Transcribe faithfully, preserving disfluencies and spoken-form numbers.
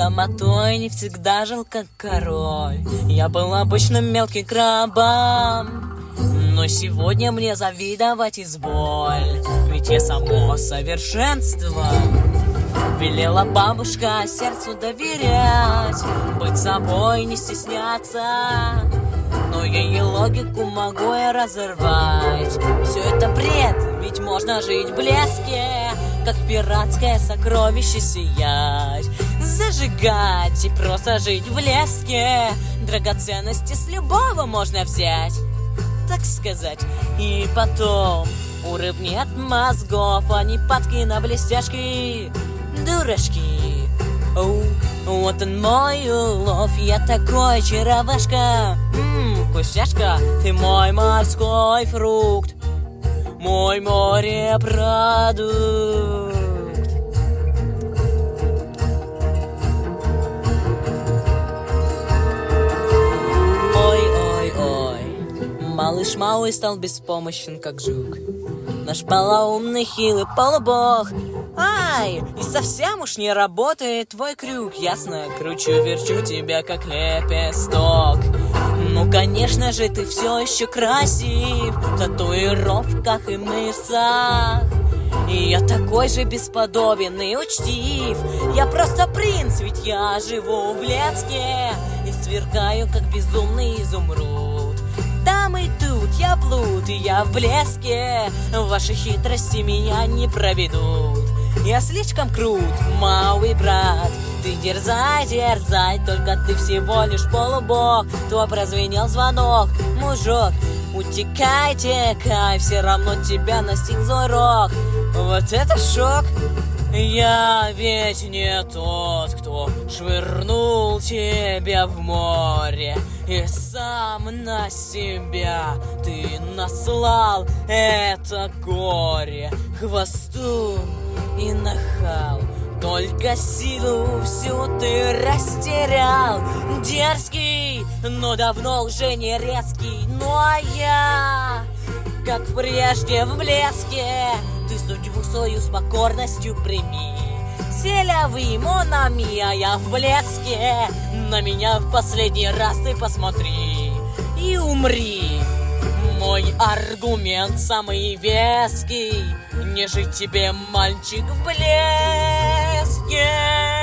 Таматой не всегда жил как король. Я был обычным мелким крабом, но сегодня мне завидовать изволь, ведь я само совершенство. Велела бабушка сердцу доверять, быть собой, не стесняться. Но ее логику могу я разорвать. Все это бред, ведь можно жить в блеске, как пиратское сокровище сиять. Зажигать и просто жить в блеске. Драгоценности с любого можно взять, так сказать. И потом уровни от мозгов, а не падки на блестяшки. Дурачки, оу, вот он мой улов. Я такой чаровашка, ммм, вкусняшка. Ты мой морской фрукт, мой морепродукт. Ой-ой-ой, малыш малый стал беспомощен, как жук. Наш полоумный хилый полубог. Ай, и совсем уж не работает твой крюк. Ясно, кручу-верчу тебя, как лепесток. Ну, конечно же, ты все еще красив в татуировках и мышцах. И я такой же бесподобен и учтив. Я просто принц, ведь я живу в блеске и сверкаю, как безумный изумруд. Там и тут я плут, и я в блеске. Ваши хитрости меня не проведут. Я слишком крут, малый брат. Ты дерзай, дерзай, только ты всего лишь полубог. То прозвенел звонок, мужик, утекай, текай, все равно тебя настиг злой рок. Вот это шок! Я ведь не тот, кто швырнул тебя в море, и сам на себя ты наслал это горе. Хвосту и нахал, только силу всю ты растерял. Дерзкий, но давно уже не резкий. Ну а я, как прежде в блеске, ты судьбу свою с покорностью прими. Селявый монами, а я в блеске. На меня в последний раз ты посмотри и умри. Мой аргумент самый веский: не жить тебе, мальчик, в блеске.